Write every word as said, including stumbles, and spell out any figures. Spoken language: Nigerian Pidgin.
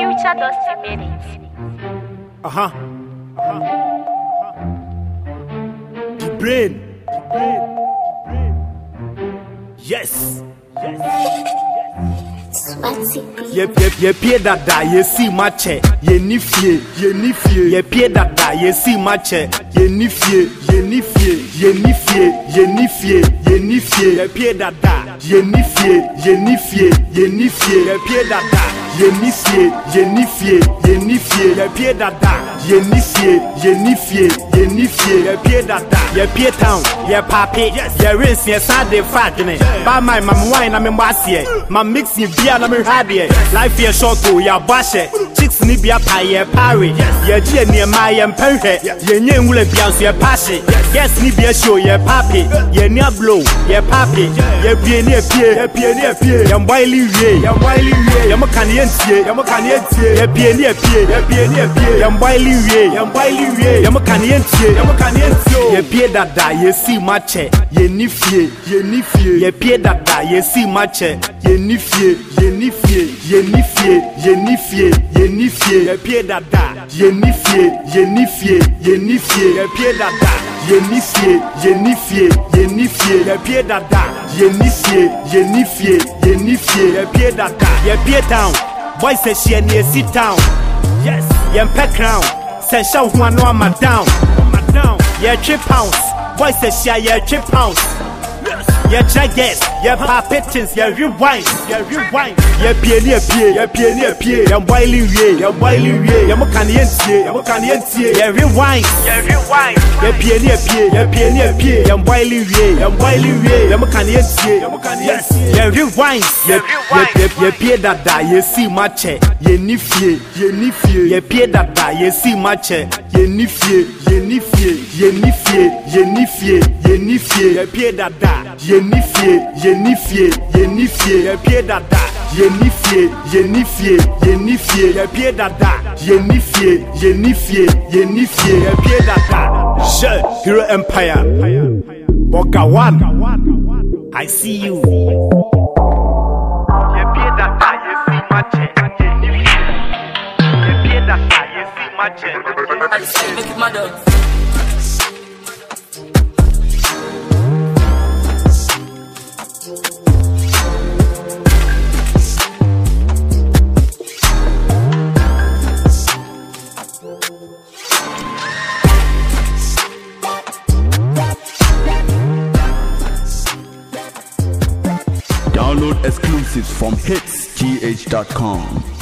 Future Dusty made it. Uh-huh. Uh-huh. The brain. The brain. The brain. Yes. Yes. Ye ye ye pie dada ye si mache ye ni fie ye ni fie ye pie dada ye si mache ye ni fie ye ni fie ye ni fie ye ni fie ye ni fie ye pie dada ye ni fie ye ni fie ye ni fie ye pie dada ye ni fie ye ni fie ye ni fie ye pie dada ye ni fie ye ni fie ye ni fie ye pie dada ye pie town ye papi ye rinse ye sade fagene ba my mama wine na me mbase ma mix ye bia na me hade life ye short to ya bashe chicks ni bia pa ye pare ye gie ni ma ye mpenhwe ye nye nwule bia so ye pashe yes ni bia show ye papi ye ni blow ye papi ye bie ni pie ye pie ni pie ye mbaili wie ye mbaili wie ye maka ni entie ye maka ni entie ye bie ni pie ye bie ni pie ye mbaili wie ye mbaili wie ye maka ni entie ye maka ni entie ye pie dada ye si mache ye ni fie ye ni fie ye pie dada ye si mache ye ni fie ye ni fie ye ni fie ye ni fie ye ni fie ye pie dada ye ni fie ye ni fie ye ni fie ye pie dada ye ni fie ye ni fie ye ni fie ye pie dada ye ni fie ye ni fie ye ni fie ye pie dada ye pie town boy say she near sit down yes ye pet crown say show who no am down down ye three pounds boy say she ye three pounds ye jaggers ye papetins ye rewind ye rewind ye pie ni pie ye pie ni pie ye boili wie ye boili wie ye mo kan ye ntie ye mo kan ye ntie ye rewind ye rewind ye pie ni pie ye pie ni pie ye boili wie ye boili wie ye mo kan ye ntie ye mo kan ye ntie ye rewind ye ye ye pie dada ye si mache ye ni fie ye ni fie ye pie dada ye si mache ye ni fie ye ni fie ye ni fie ye ni fie ye ni fie ye pie dada ye ni fie ye ni fie ye ni fie ye pie dada ye ni fie ye ni fie ye ni fie ye pie dada ye ni fie ye ni fie ye ni fie ye pie dada she Hero Empire Boga one I see you ye pie dada ye si mache ye ni fie ye pie dada ye si mache I say make it mad up. Download exclusives from hits g h dot com.